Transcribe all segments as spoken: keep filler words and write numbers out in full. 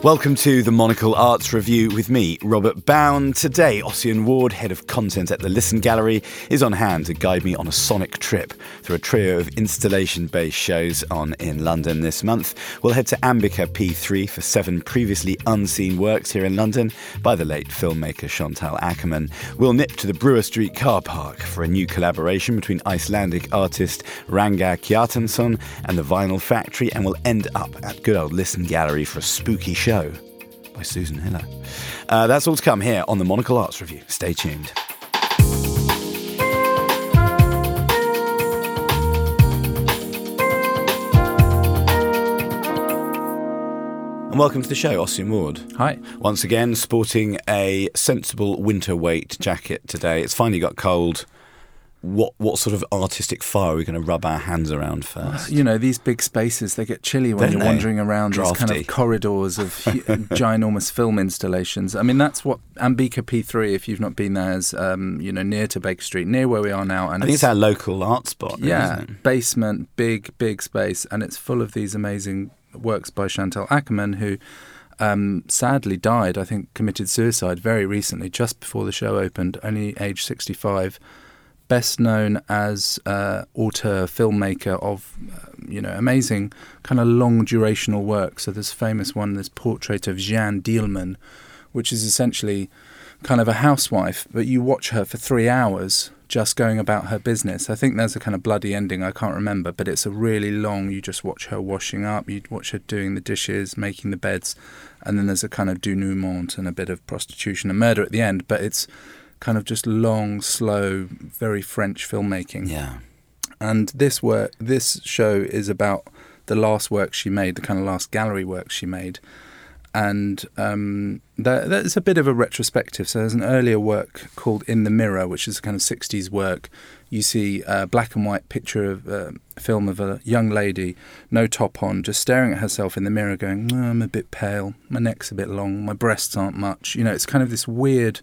Welcome to the Monocle Arts Review with me, Robert Bound. Today, Ossian Ward, head of content at the Listen Gallery, is on hand to guide me on a sonic trip through a trio of installation-based shows on in London this month. We'll head to Ambika P three for seven previously unseen works here in London by the late filmmaker Chantal Akerman. We'll nip to the Brewer Street car park for a new collaboration between Icelandic artist Ranga Kjartansson and the Vinyl Factory, and we'll end up at good old Listen Gallery for a spooky show by Susan Hiller. Uh, that's all to come here on the Monocle Arts Review. Stay tuned. And welcome to the show, Ossian Ward. Hi. Once again, sporting a sensible winter weight jacket today. It's finally got cold. What what sort of artistic fire are we going to rub our hands around first? You know, these big spaces, they get chilly when Don't you're they? wandering around Drafty. these kind of corridors of hu- ginormous film installations. I mean, that's what Ambika P three, if you've not been there, is, um, you know, near to Baker Street, near where we are now. And I think it's our local art spot. Yeah, isn't it? basement, big, big space. And it's full of these amazing works by Chantal Akerman, who um, sadly died, I think committed suicide very recently, just before the show opened, only age sixty-five. Best known as uh, auteur, filmmaker of, uh, you know, amazing kind of long durational work. So there's a famous one, this portrait of Jeanne Dielman, which is essentially kind of a housewife, but you watch her for three hours just going about her business. I think there's a kind of bloody ending, I can't remember, but it's a really long, you just watch her washing up, you watch her doing the dishes, making the beds, and then there's a kind of denouement and a bit of prostitution and murder at the end, but it's kind of just long, slow, very French filmmaking. Yeah. And this work, this show is about the last work she made, the kind of last gallery work she made. And um, there, there's a bit of a retrospective. So there's an earlier work called In the Mirror, which is a kind of sixties work. You see a black and white picture of uh, a film of a young lady, no top on, just staring at herself in the mirror going, oh, I'm a bit pale, my neck's a bit long, my breasts aren't much. You know, it's kind of this weird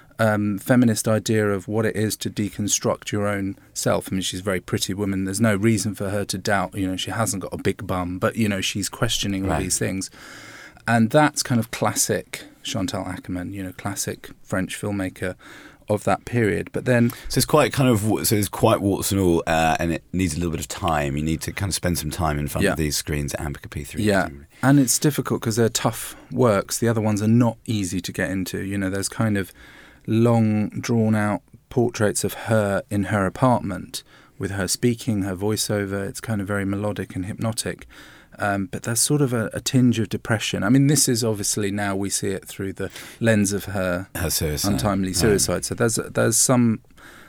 Um, feminist idea of what it is to deconstruct your own self. I mean, she's a very pretty woman. There's no reason for her to doubt, you know, she hasn't got a big bum, but, you know, she's questioning all Right. these things. And that's kind of classic Chantal Akerman, you know, classic French filmmaker of that period. But then... So it's quite kind of, so it's quite warts and all, uh, and it needs a little bit of time. You need to kind of spend some time in front Yeah. of these screens at Ambika P three. Yeah, and it's difficult because they're tough works. The other ones are not easy to get into. You know, there's kind of long, drawn-out portraits of her in her apartment with her speaking, her voiceover. It's kind of very melodic and hypnotic. Um, but there's sort of a, a tinge of depression. I mean, this is obviously now we see it through the lens of her, her suicide. untimely suicide. Right. So there's there's some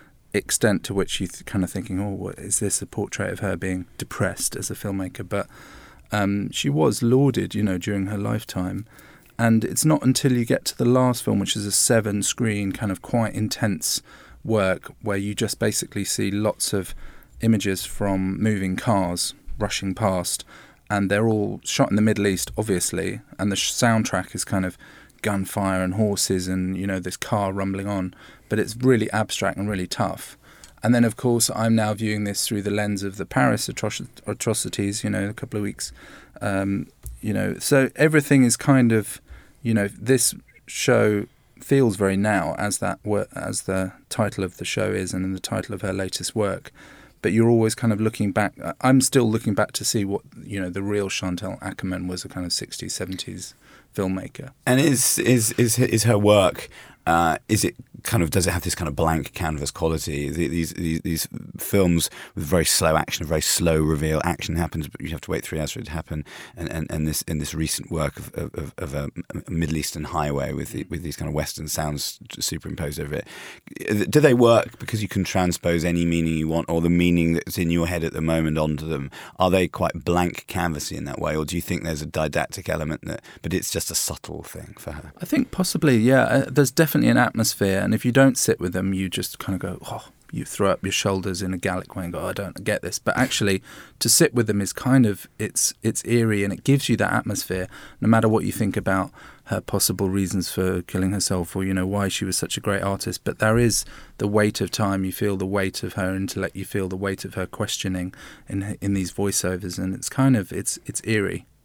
extent to which you're th- kind of thinking, oh, what, is this a portrait of her being depressed as a filmmaker? But um, she was lauded, you know, during her lifetime. And it's not until you get to the last film, which is a seven-screen kind of quite intense work, where you just basically see lots of images from moving cars rushing past, and they're all shot in the Middle East, obviously, and the sh- soundtrack is kind of gunfire and horses and, you know, this car rumbling on, but it's really abstract and really tough. And then, of course, I'm now viewing this through the lens of the Paris atro- atrocities, you know, a couple of weeks, um, you know, so everything is kind of... You know, this show feels very now, as that wor- as the title of the show is, and in the title of her latest work. But you're always kind of looking back. I'm still looking back to see what, you know, the real Chantal Akerman was, a kind of sixties, seventies filmmaker. And is is is is her work? Uh, is it kind of, does it have this kind of blank canvas quality? These, these these films with very slow action, very slow reveal. Action happens, but you have to wait three hours for it to happen. And and, and this in this recent work of of, of a Middle Eastern highway with the, with these kind of Western sounds superimposed over it. Do they work because you can transpose any meaning you want, or the meaning that's in your head at the moment onto them? Are they quite blank canvasy in that way, or do you think there's a didactic element that, but it's just a subtle thing for her? I think possibly, yeah. Uh, there's definitely an atmosphere, and if you don't sit with them, you just kind of go, oh, you throw up your shoulders in a Gallic way and go, oh, I don't get this. But actually, to sit with them is kind of, it's it's eerie, and it gives you that atmosphere, no matter what you think about her possible reasons for killing herself, or, you know, why she was such a great artist. But there is the weight of time. You feel the weight of her intellect. You feel the weight of her questioning in in these voiceovers, and it's kind of, it's it's eerie.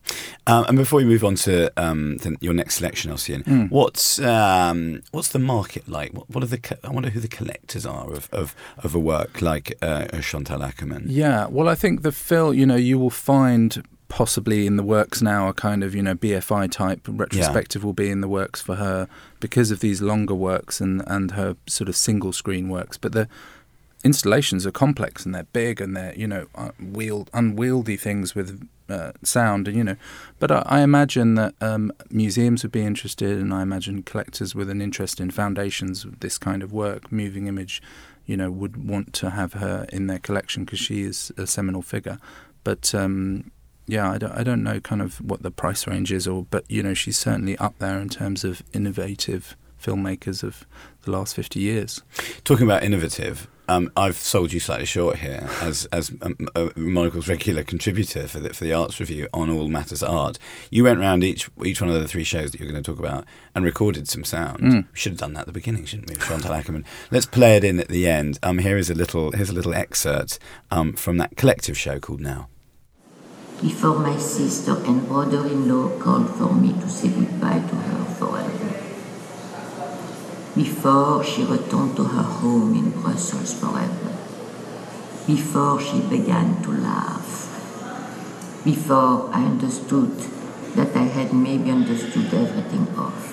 Um, and before we move on to um, the, your next selection, Ossian, mm. what's um, what's the market like? What, what are the? Co- I wonder who the collectors are of of, of a work like uh, Chantal Akerman. Yeah, well, I think the Phil, you know, you will find possibly in the works now a kind of, you know, B F I type retrospective yeah. will be in the works for her because of these longer works and and her sort of single screen works, but the installations are complex and they're big and they're, you know, unwield, unwieldy things with uh, sound, and you know. But I, I imagine that um, museums would be interested, and I imagine collectors with an interest in foundations of this kind of work, moving image, you know, would want to have her in their collection because she is a seminal figure. But um, yeah, I don't, I don't know kind of what the price range is, or but you know, she's certainly up there in terms of innovative filmmakers of the last fifty years. Talking about innovative, um, I've sold you slightly short here as as um, a Monocle's regular contributor for the for the Arts Review on All Matters Art. You went round each each one of the three shows that you're going to talk about and recorded some sound. Mm. We should have done that at the beginning, shouldn't we, Chantal Akerman? Let's play it in at the end. Um, here is a little here's a little excerpt um, from that collective show called Now. Before my sister and brother-in-law called for me to say goodbye to her forever. Before she returned to her home in Brussels forever. Before she began to laugh. Before I understood that I had maybe understood everything off.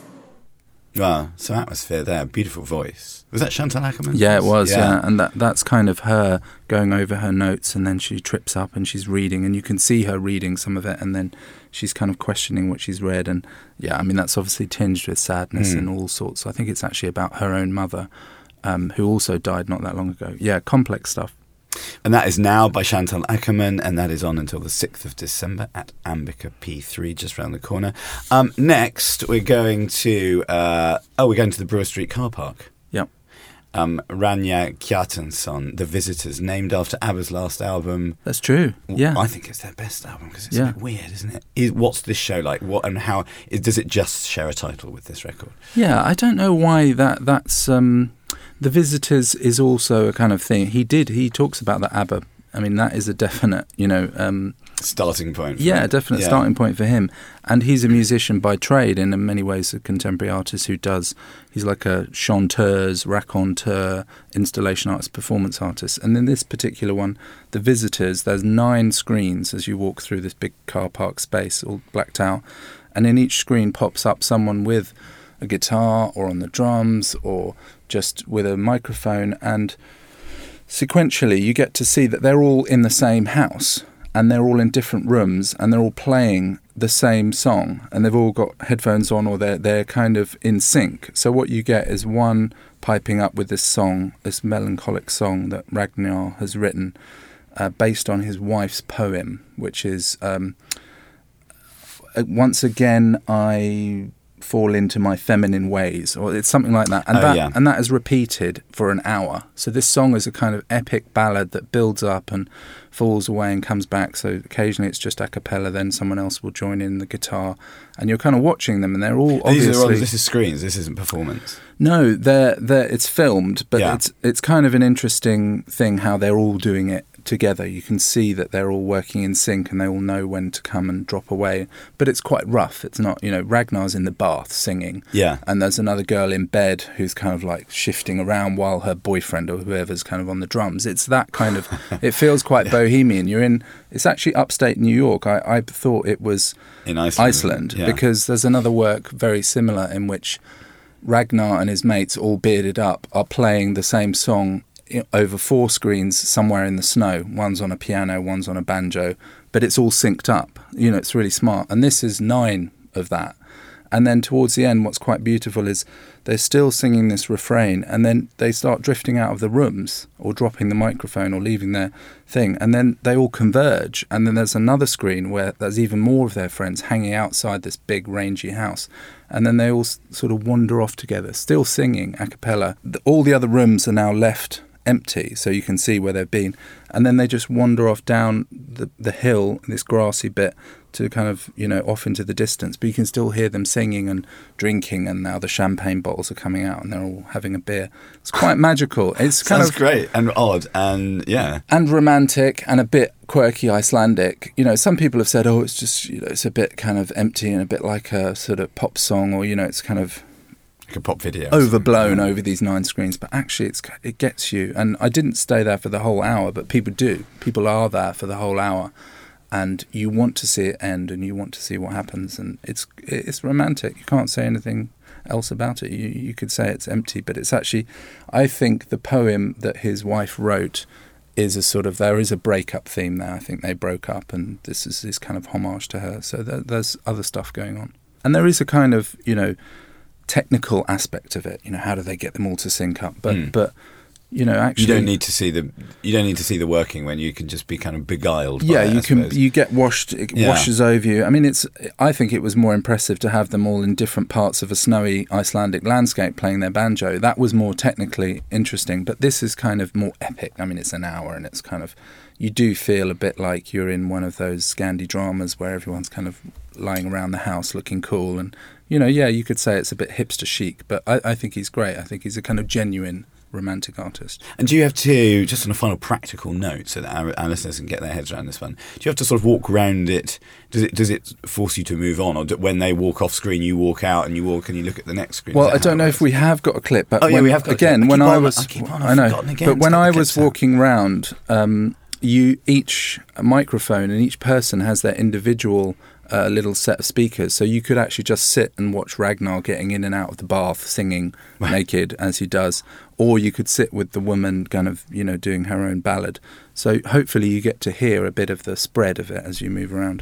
Wow, some atmosphere there, beautiful voice. Was that Chantal Akerman? Yeah, it was, yeah. yeah. And that that's kind of her going over her notes, and then she trips up and she's reading, and you can see her reading some of it, and then she's kind of questioning what she's read. And yeah, I mean, that's obviously tinged with sadness mm. and all sorts. I think it's actually about her own mother, um, who also died not that long ago. Yeah, complex stuff. And that is Now by Chantal Akerman, and that is on until the sixth of December at Ambica P three, just round the corner. Um, next, we're going to uh, oh, we're going to the Brewer Street car park. Yep. Um, Rania Kjartansson, The Visitors, named after ABBA's last album. That's true. Yeah, I think it's their best album because it's yeah. a bit weird, isn't it? Is, what's this show like? What and how is, does it just share a title with this record? Yeah, I don't know why that that's. Um The Visitors is also a kind of thing. He did, he talks about the ABBA. I mean, that is a definite, you know... Um, starting point. For yeah, him. a definite yeah. starting point for him. And he's a musician by trade, and in many ways a contemporary artist who does... He's like a chanteuse, raconteur, installation artist, performance artist. And in this particular one, The Visitors, there's nine screens as you walk through this big car park space, all blacked out. And in each screen pops up someone with a guitar or on the drums or just with a microphone, and sequentially you get to see that they're all in the same house and they're all in different rooms and they're all playing the same song, and they've all got headphones on, or they're, they're kind of in sync. So what you get is one piping up with this song, this melancholic song that Ragnar has written uh, based on his wife's poem, which is um, once again I fall into my feminine ways, or it's something like that, and oh, that yeah. and that is repeated for an hour. So this song is a kind of epic ballad that builds up and falls away and comes back. So occasionally it's just a cappella, then someone else will join in the guitar, and you're kind of watching them, and they're all obviously. These are all, this is screens. This isn't performance. No, they're they're it's filmed, but yeah. it's it's kind of an interesting thing how they're all doing it together. You can see that they're all working in sync and they all know when to come and drop away. But it's quite rough. It's not, you know, Ragnar's in the bath singing. Yeah. And there's another girl in bed who's kind of like shifting around while her boyfriend or whoever's kind of on the drums. It's that kind of, it feels quite yeah. bohemian. You're in, it's actually upstate New York. I, I thought it was in Iceland, Iceland yeah. because there's another work very similar in which Ragnar and his mates, all bearded up, are playing the same song over four screens somewhere in the snow. One's on a piano, one's on a banjo, but it's all synced up. You know, it's really smart. And this is nine of that. And then towards the end, what's quite beautiful is they're still singing this refrain, and then they start drifting out of the rooms or dropping the microphone or leaving their thing, and then they all converge, and then there's another screen where there's even more of their friends hanging outside this big rangy house, and then they all s- sort of wander off together, still singing a cappella. All the other rooms are now left empty, so you can see where they've been, and then they just wander off down the the hill, this grassy bit, to kind of, you know, off into the distance, but you can still hear them singing and drinking, and now the champagne bottles are coming out and they're all having a beer. It's quite magical. It's kind Sounds of great and odd and yeah. And romantic and a bit quirky Icelandic. You know, some people have said, oh, it's just, you know, it's a bit kind of empty and a bit like a sort of pop song, or, you know, it's kind of like a pop video. Overblown over these nine screens, but actually it's it gets you. And I didn't stay there for the whole hour, but people do. People are there for the whole hour. And you want to see it end, and you want to see what happens, and it's it's romantic. You can't say anything else about it. You you could say it's empty, but it's actually, I think the poem that his wife wrote is a sort of, there is a breakup theme there. I think they broke up, and this is this kind of homage to her. So there, there's other stuff going on, and there is a kind of, you know, technical aspect of it. You know, how do they get them all to sync up? But mm. but. You know, actually, you don't need to see the you don't need to see the working when you can just be kind of beguiled. Yeah, by it, you I can. suppose. You get washed. It yeah. washes over you. I mean, it's. I think it was more impressive to have them all in different parts of a snowy Icelandic landscape playing their banjo. That was more technically interesting. But this is kind of more epic. I mean, it's an hour, and it's kind of. You do feel a bit like you're in one of those Scandi dramas where everyone's kind of lying around the house looking cool, and you know, yeah, you could say it's a bit hipster chic. But I, I think he's great. I think he's a kind of genuine romantic artist. And do you have to, just on a final practical note, so that our, our listeners can get their heads around this one, do you have to sort of walk around it? Does it does it force you to move on, or do, when they walk off screen, you walk out and you walk and you look at the next screen? Well, I don't know if we have got a clip, but oh, yeah, when, we have got again, a clip. I when I on, was, I, keep on, I know, again but when I was walking round, um, you each microphone and each person has their individual a little set of speakers, so you could actually just sit and watch Ragnar getting in and out of the bath singing right. naked as he does, or you could sit with the woman kind of, you know, doing her own ballad. So hopefully you get to hear a bit of the spread of it as you move around.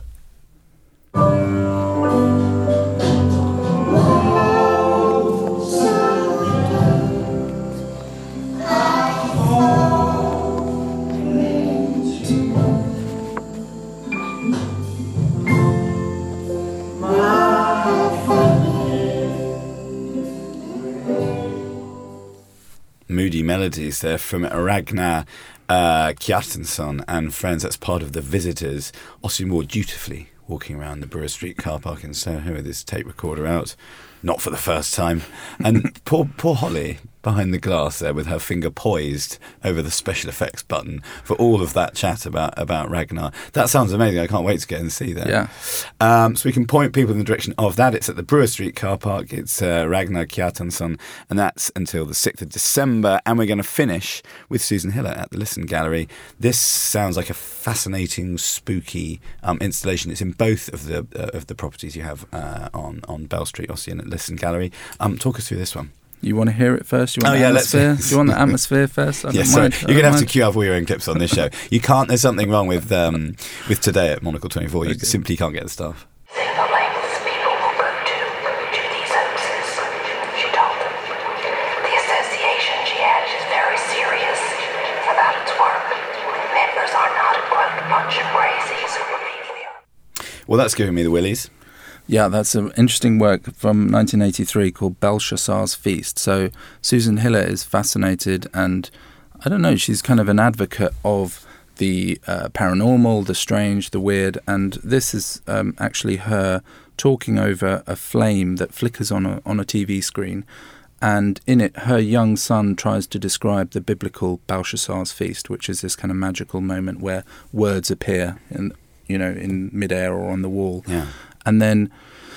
Moody melodies there from Ragnar uh, Kjartansson and friends. That's part of The Visitors. Ossian Ward dutifully walking around the Brewer Street car park in Soho with his tape recorder out, not for the first time. And poor poor Holly behind the glass there with her finger poised over the special effects button for all of that chat about, about Ragnar. That sounds amazing. I can't wait to get and see that. Yeah. Um, so we can point people in the direction of that. It's at the Brewer Street car park. It's uh, Ragnar Kjartansson, and that's until the sixth of December. And we're going to finish with Susan Hiller at the Listen Gallery. This sounds like a fascinating, spooky um, installation. It's in both of the uh, of the properties you have uh, on, on Bell Street, Ossian, at Listen Gallery. Um, talk us through this one. You want to hear it first? You want oh, the yeah, atmosphere? let's Do you want the atmosphere first? I yeah, don't sorry. mind. You're going to have mind. to queue up all your own clips on this show. You can't. There's something wrong with um, with today at Monocle twenty-four. You okay. simply can't get the staff. See the lengths people will go to to these hoaxes, she told them. The association, she added, is very serious about its work. Members are not, quote, a bunch of crazies who believe we are. Well, that's giving me the willies. Yeah, that's an interesting work from nineteen eighty-three called Belshazzar's Feast. So Susan Hiller is fascinated, and I don't know, she's kind of an advocate of the uh, paranormal, the strange, the weird, and this is um, actually her talking over a flame that flickers on a on a T V screen, and in it her young son tries to describe the biblical Belshazzar's Feast, which is this kind of magical moment where words appear in, you know, in midair or on the wall. Yeah. And then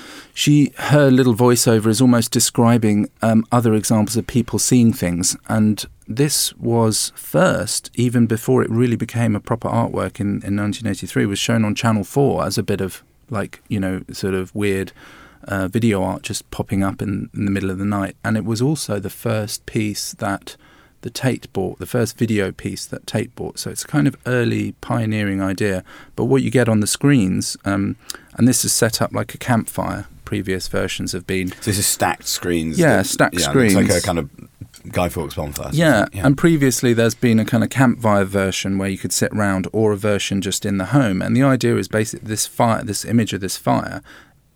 she, her little voiceover is almost describing um, other examples of people seeing things. And this was first, even before it really became a proper artwork in, in nineteen eighty-three, was shown on Channel four as a bit of, like, you know, sort of weird uh, video art just popping up in, in the middle of the night. And it was also the first piece that the Tate bought, the first video piece that Tate bought. So it's a kind of early pioneering idea. But what you get on the screens, um, and this is set up like a campfire, previous versions have been. So this is stacked screens. Yeah, that, stacked yeah, screens. It's like a kind of Guy Fawkes bonfire. Yeah, yeah, and previously there's been a kind of campfire version where you could sit round, or a version just in the home. And the idea is basically this fire, this image of this fire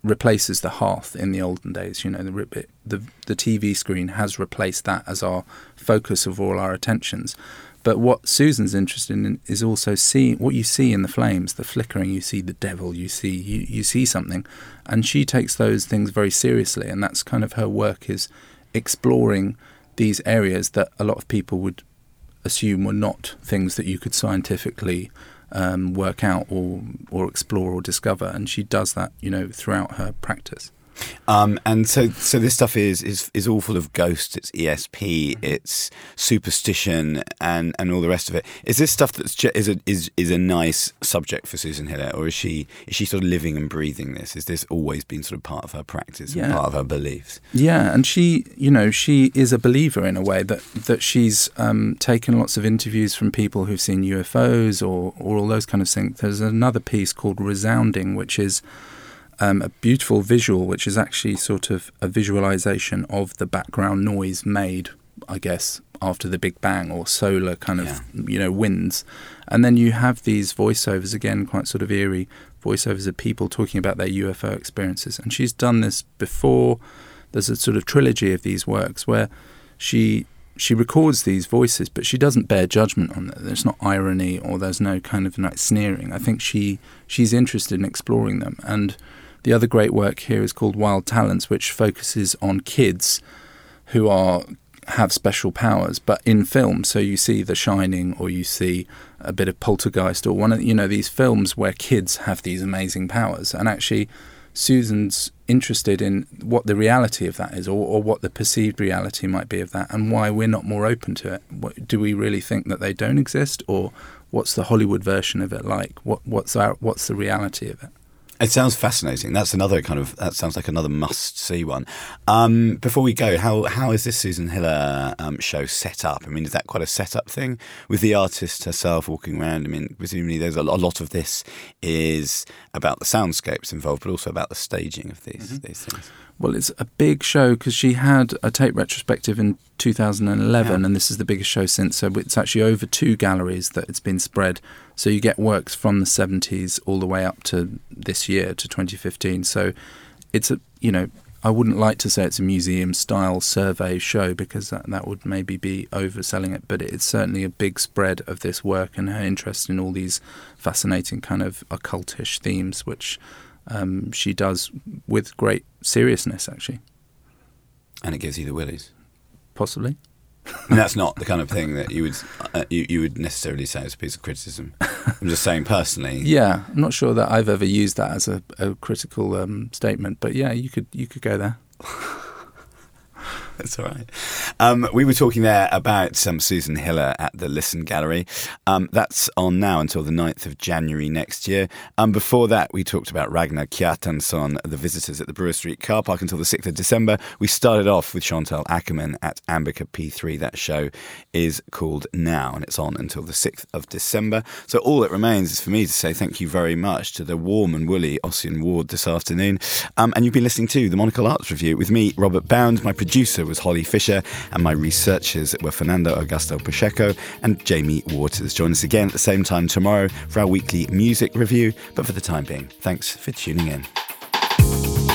replaces the hearth in the olden days. You know, the, the the T V screen has replaced that as our focus of all our attentions. But what Susan's interested in is also seeing what you see in the flames, the flickering. You see the devil. You see you, you see something, and she takes those things very seriously. And that's kind of her work, is exploring these areas that a lot of people would assume were not things that you could scientifically um, work out or or explore or discover. And she does that, you know, throughout her practice. Um, and so, so this stuff is, is is all full of ghosts. It's E S P, it's superstition, and, and all the rest of it. Is this stuff that's ju- is a is is a nice subject for Susan Hiller, or is she is she sort of living and breathing this? Is this always been sort of part of her practice and Yeah. part of her beliefs? Yeah, and she, you know, she is a believer in a way that that she's um, taken lots of interviews from people who've seen U F Os or or all those kind of things. There's another piece called Resounding, which is Um, a beautiful visual, which is actually sort of a visualization of the background noise made, I guess, after the Big Bang or solar kind of, Yeah. you know, winds. And then you have these voiceovers, again, quite sort of eerie voiceovers of people talking about their U F O experiences. And she's done this before. There's a sort of trilogy of these works where she she records these voices, but she doesn't bear judgment on them. There's not irony or there's no kind of like sneering. I think she she's interested in exploring them. And the other great work here is called Wild Talents, which focuses on kids who are have special powers, but in film. So you see The Shining, or you see a bit of Poltergeist, or one of, you know, these films where kids have these amazing powers. And actually, Susan's interested in what the reality of that is, or, or what the perceived reality might be of that, and why we're not more open to it. What, do we really think that they don't exist, or what's the Hollywood version of it like? What, what's our, what's the reality of it? It sounds fascinating. That's another kind of, that sounds like another must-see one. Um, before we go, how how is this Susan Hiller um, show set up? I mean, is that quite a set-up thing with the artist herself walking around? I mean, presumably there's a lot of this is about the soundscapes involved, but also about the staging of these, mm-hmm. these things. Well, it's a big show because she had a tape retrospective in two thousand eleven, yeah. and this is the biggest show since. So it's actually over two galleries that it's been spread. So you get works from the seventies all the way up to this year, to twenty fifteen. So it's a, you know, I wouldn't like to say it's a museum-style survey show because that, that would maybe be overselling it, but it's certainly a big spread of this work and her interest in all these fascinating kind of occultish themes, which Um, she does with great seriousness, actually. And it gives you the willies? Possibly. And that's not the kind of thing that you would uh, you, you would necessarily say as a piece of criticism. I'm just saying personally. Yeah, I'm not sure that I've ever used that as a, a critical um, statement, but yeah, you could you could go there. That's all right. Um, we were talking there about um, Susan Hiller at the Listen Gallery. Um, that's on now until the ninth of January next year. Um, before that, we talked about Ragnar Kjartansson, the visitors at the Brewer Street car park until the sixth of December. We started off with Chantal Ackerman at Ambica P three. That show is called Now, and it's on until the sixth of December. So all that remains is for me to say thank you very much to the warm and woolly Ossian Ward this afternoon. Um, and you've been listening to the Monocle Arts Review with me, Robert Bound. My producer was Holly Fisher, and my researchers were Fernando Augusto Pacheco and Jamie Waters. Join us again at the same time tomorrow for our weekly music review. But for the time being, thanks for tuning in.